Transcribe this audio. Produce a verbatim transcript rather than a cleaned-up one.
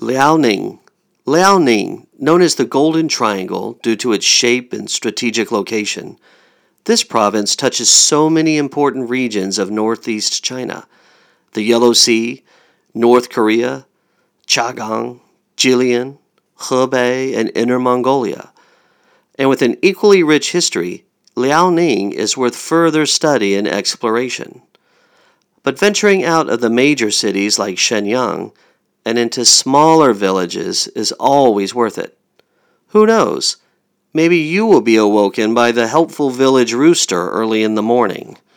Liaoning. Liaoning, known as the Golden Triangle due to its shape and strategic location. This province touches so many important regions of northeast China: the Yellow Sea, North Korea, Chagang, Jilin, Hebei, and Inner Mongolia. And with an equally rich history, Liaoning is worth further study and exploration. But venturing out of the major cities like Shenyang and into smaller villages is always worth it. Who knows? Maybe you will be awoken by the helpful village rooster early in the morning.